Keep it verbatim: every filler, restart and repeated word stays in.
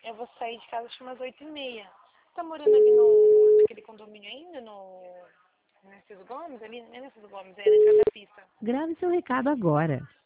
Eu vou sair de casa acho umas oito e meia. Tá morando ali no naquele condomínio ainda, no Narciso Gomes, ali, não é Narciso Gomes, é na entrada da pista. Grave seu recado agora.